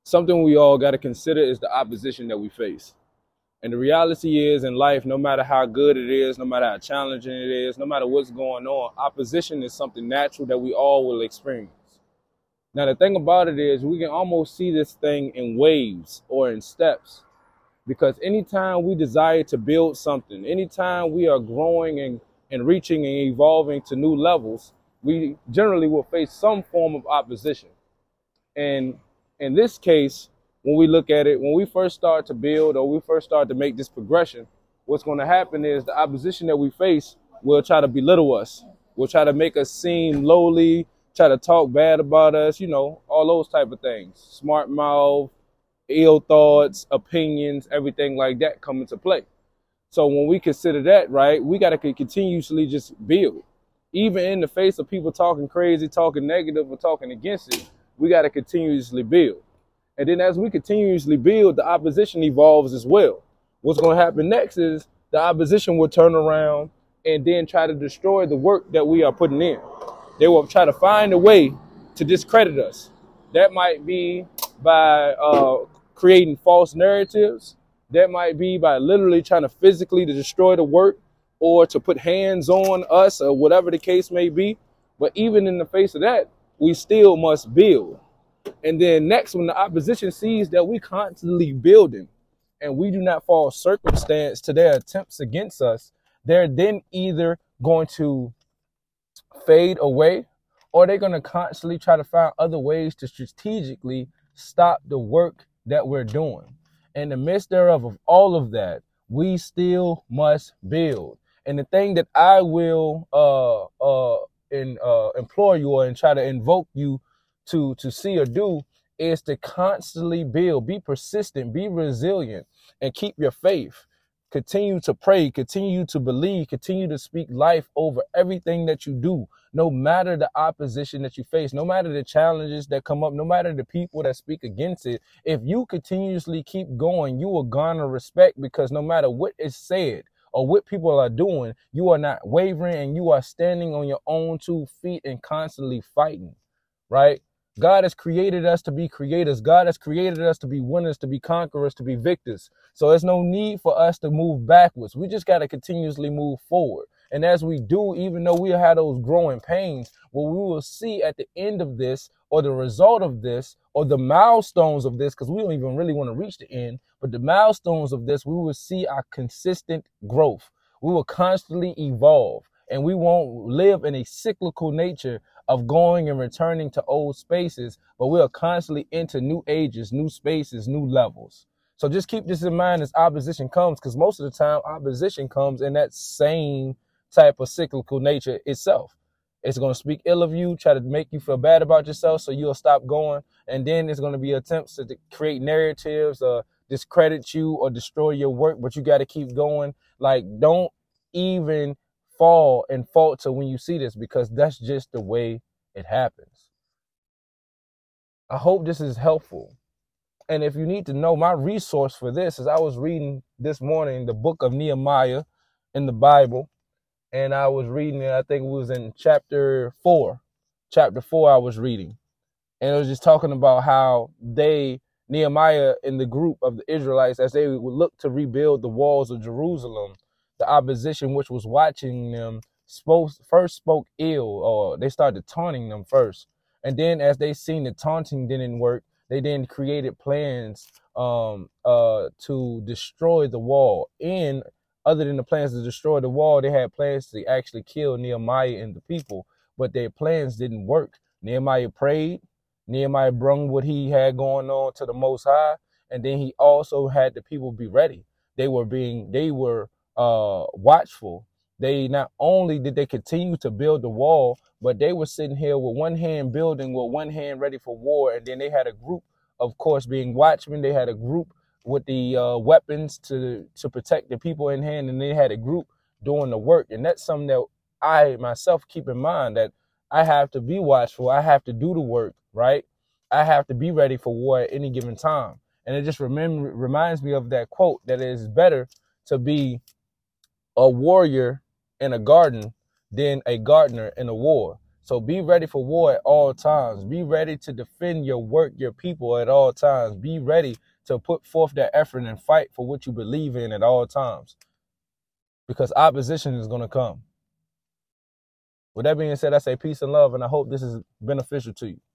something we all got to consider is the opposition that we face. And the reality is in life, no matter how good it is, no matter how challenging it is, no matter what's going on, opposition is something natural that we all will experience. Now, the thing about it is we can almost see this thing in waves or in steps, because anytime we desire to build something, anytime we are growing and reaching and evolving to new levels, we generally will face some form of opposition. And in this case, when we look at it, when we first start to build or we first start to make this progression, what's going to happen is the opposition that we face will try to belittle us, will try to make us seem lowly, try to talk bad about us, all those type of things. Smart mouth, ill thoughts, opinions, everything like that come into play. So when we consider that, right, we got to continuously just build. Even in the face of people talking crazy, talking negative, or talking against it, we got to continuously build. And then as we continuously build, the opposition evolves as well. What's going to happen next is the opposition will turn around and then try to destroy the work that we are putting in. They will try to find a way to discredit us. That might be by creating false narratives. That might be by literally trying to physically to destroy the work or to put hands on us or whatever the case may be. But even in the face of that, we still must build. And then next, when the opposition sees that we constantly building and we do not fall circumstance to their attempts against us, they're then either going to fade away or they're going to constantly try to find other ways to strategically stop the work that we're doing. In the midst thereof of all of that, we still must build. And the thing that I will implore you and try to invoke you to see or do is to constantly build, be persistent, be resilient, and keep your faith. Continue to pray, continue to believe, continue to speak life over everything that you do, no matter the opposition that you face, no matter the challenges that come up, no matter the people that speak against it. If you continuously keep going, you will garner respect, because no matter what is said or what people are doing, you are not wavering and you are standing on your own 2 feet and constantly fighting, right? God has created us to be creators. God has created us to be winners, to be conquerors, to be victors. So there's no need for us to move backwards. We just got to continuously move forward. And as we do, even though we have those growing pains, what we will see at the end of this, or the result of this, or the milestones of this, because we don't even really want to reach the end, but the milestones of this, we will see our consistent growth. We will constantly evolve, and we won't live in a cyclical nature of going and returning to old spaces, but we'll constantly enter new ages, new spaces, new levels. So just keep this in mind as opposition comes, because most of the time opposition comes in that same type of cyclical nature itself. It's going to speak ill of you, try to make you feel bad about yourself so you'll stop going. And then there's going to be attempts to create narratives or discredit you or destroy your work, but you got to keep going. Like, don't even fall and falter when you see this, because that's just the way it happens. I hope this is helpful. And if you need to know, my resource for this is I was reading this morning the book of Nehemiah in the Bible, and I was reading it, I think it was in chapter 4. Chapter 4 I was reading. And it was just talking about how Nehemiah and the group of the Israelites, as they would look to rebuild the walls of Jerusalem, the opposition which was watching them first spoke ill, or they started taunting them first. And then as they seen the taunting didn't work, they then created plans to destroy the wall. And other than the plans to destroy the wall, they had plans to actually kill Nehemiah and the people, but their plans didn't work. Nehemiah prayed. Nehemiah brung what he had going on to the Most High, and then he also had the people be ready. They were watchful. They not only did they continue to build the wall, but they were sitting here with one hand building, with one hand ready for war. And then they had a group, of course, being watchmen. They had a group with the weapons to protect the people in hand, and they had a group doing the work. And that's something that I myself keep in mind, that I have to be watchful. I have to do the work, right? I have to be ready for war at any given time. And it just reminds me of that quote, that it is better to be a warrior in a garden than a gardener in a war. So be ready for war at all times. Be ready to defend your work, your people at all times. Be ready to put forth that effort and fight for what you believe in at all times, because opposition is going to come. With that being said, I say peace and love, and I hope this is beneficial to you.